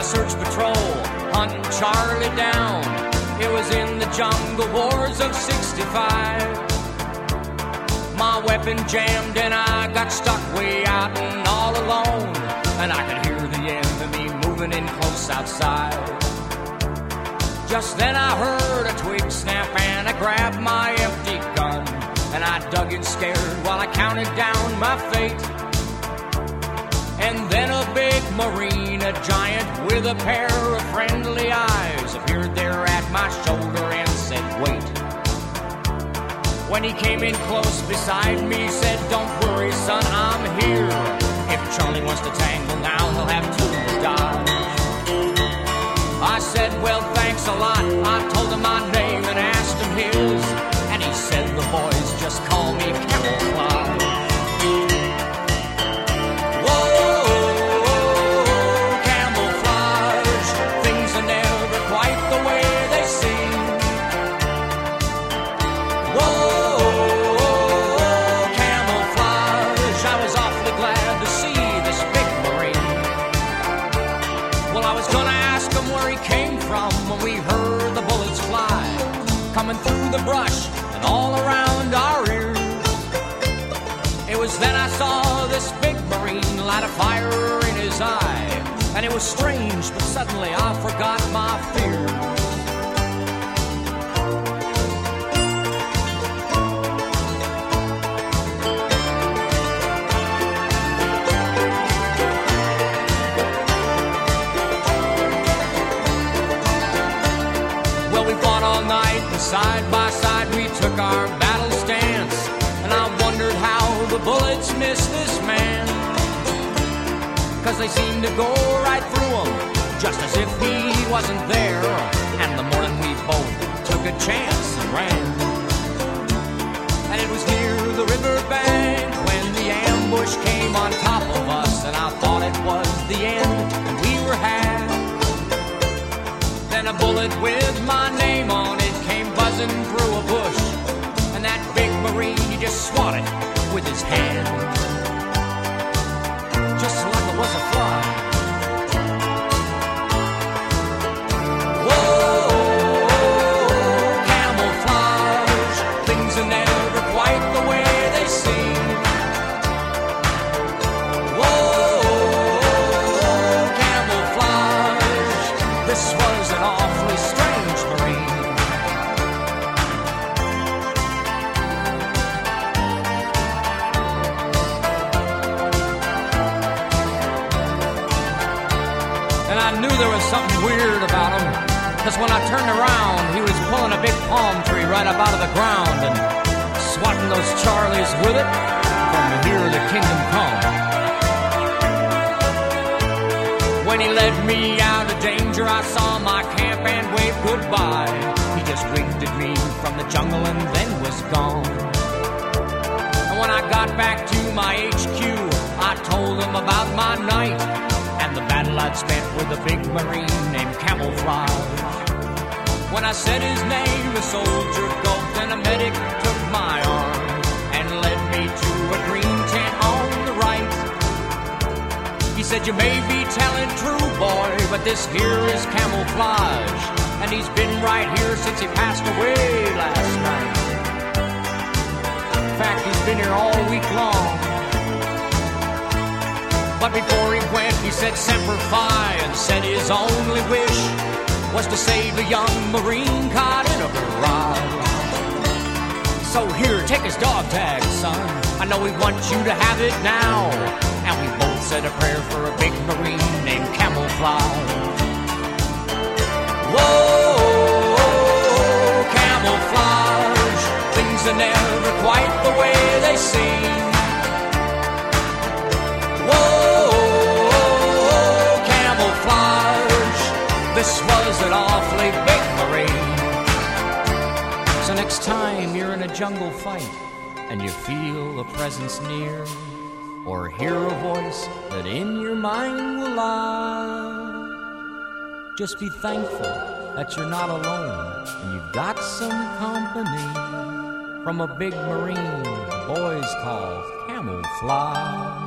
a search patrol, hunting Charlie down. It was in the jungle wars of 65. My weapon jammed and I got stuck way out and all alone. And I could hear the enemy moving in close outside. Just then I heard a twig snap and I grabbed my empty gun. And I dug in scared while I counted down my fate. And then a big Marine, a giant with a pair of friendly eyes, appeared there at my shoulder and said, wait. When he came in close beside me, said, don't worry, son, I'm here. If Charlie wants to tangle now, he'll have to die. I said, well, thanks a lot. I told him my name and asked him his. And he said, the boys just call me Camouflage. Coming through the brush and all around our ears. It was then I saw this big Marine light a fire in his eye. And it was strange, but suddenly I forgot my fear. Well, we fought all night. Side by side we took our battle stance. And I wondered how the bullets missed this man. Cause they seemed to go right through him, just as if he wasn't there. And the morning we both took a chance and ran. And it was near the riverbank when the ambush came on top of us. And I thought it was the end and we were had. Then a bullet with my name on it came buzzing through a bush. And that big Marine, he just swatted with his hand, just like it was a fly. Whoa, camouflage, things are never quite the way they seem. Whoa, camouflage, this was an awfully strange Marine. And I knew there was something weird about him, because when I turned around, he was pulling a big palm tree right up out of the ground and swatting those Charlies with it from here to kingdom come. When he led me out of danger, I saw my camp and waved goodbye. He just winked at me from the jungle and then was gone. And when I got back to my HQ, I told him about my night and the battle I'd spent with a big Marine named Camouflage. When I said his name, the soldier gulped and a medic took my arm and led me to a green tent on the right. He said, you may be telling true, boy, but this here is Camouflage, and he's been right here since he passed away last night. In fact, he's been here all week long. But before he went, he said Semper Fi, and said his only wish was to save a young Marine caught in a barrage. So here, take his dog tag, son. I know we want you to have it now. And we both said a prayer for a big Marine named Camouflage. Whoa, camouflage, things are never quite the way they seem. Whoa, camouflage, this was an awfully big Marine. So next time you're in a jungle fight and you feel a presence near, or hear a voice that in your mind will lie, just be thankful that you're not alone and you've got some company from a big Marine the boys call Camouflage.